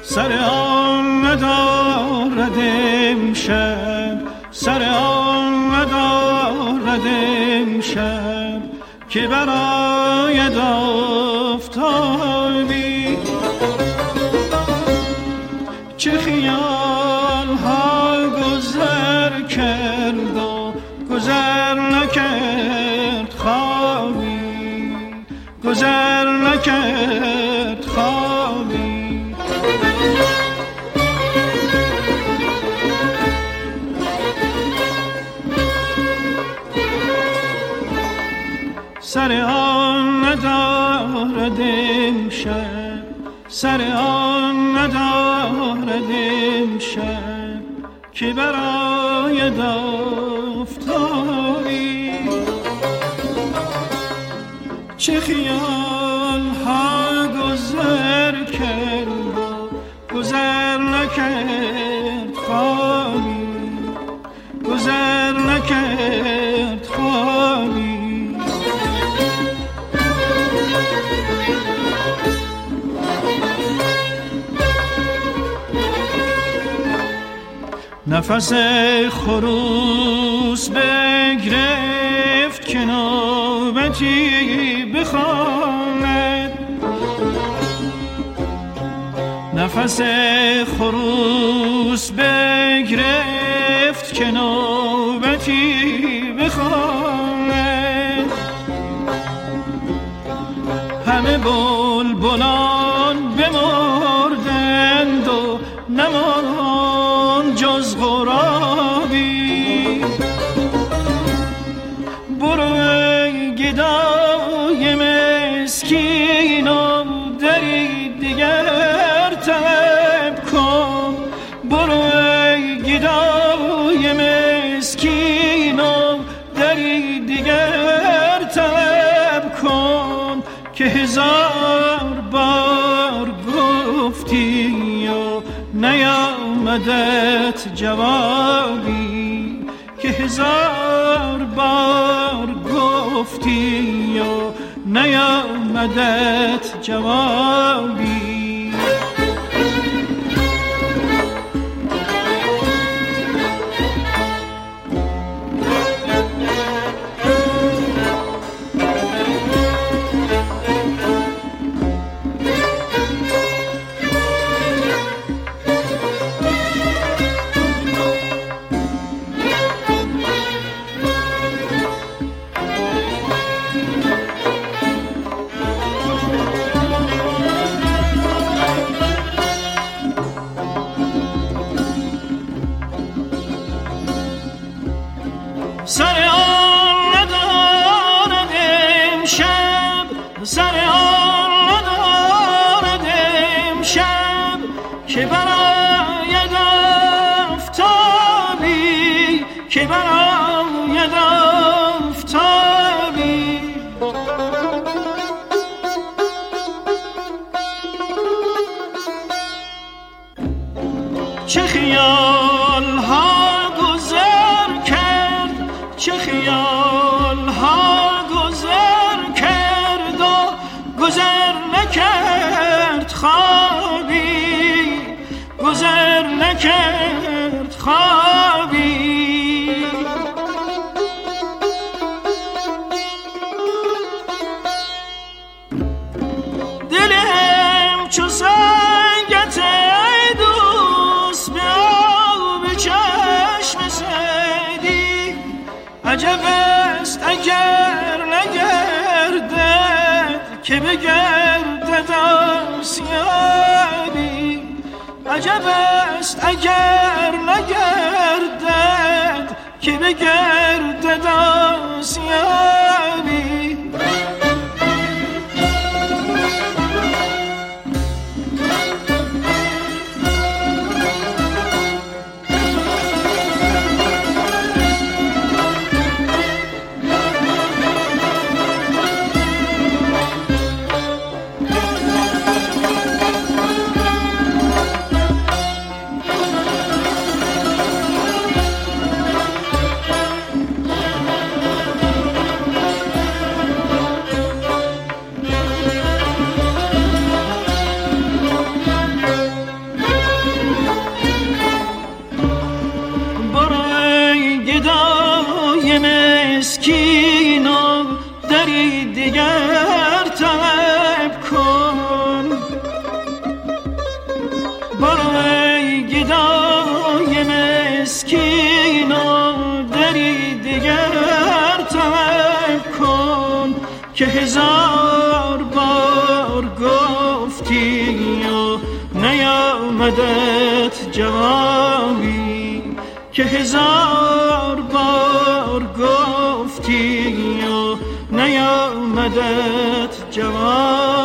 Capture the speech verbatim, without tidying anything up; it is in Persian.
سر آن ندارد امشب، سر آن ندارد امشب که براید آفتابی. چه خیال ها گذر کرد و گذر نکرد خوابی، گذر نکرد خوابی. سر آن ندارد امشب، سر آن ندارد امشب که براید آفتابی. چه خیال ها گذر کرد و گذر نکرد خوابی، گذر نکرد خوابی. نفس خروس بگرفت که نوبتی بخواند، نفس خروس بگرفت که نوبتی بخواند. همه بلبلان بمردند و نماند جز غرابی. برو ای گدای مسکین و دری دیگر طلب کن، برو ای گدای مسکین و دری دیگر طلب کن که هزار بار گفتی و نیامدت جوابی، که هزار بار گفتی و نیامدت جوابی. سر آن ندارد امشب، سر آن ندارد امشب که براید آفتابی، که براید آفتابی. چه خیال ها گذر کرد، چه خیال ها گذر کرد و گذر نکرد خوابی، گذر نکرد خوابی. دلم چو سنگت ای دوست به آب چشم سیدی، عجب است اگر نگردد که بگردد آسیابی، عجب است اگر نگردد که بگردد آسیابی. دری دیگر طلب کن. برو ای گدای مسکین و دری دیگر طلب کن که هزار بار گفتی و نیامدت جوابی، که هزار بار گفتی و نیامدت جواب.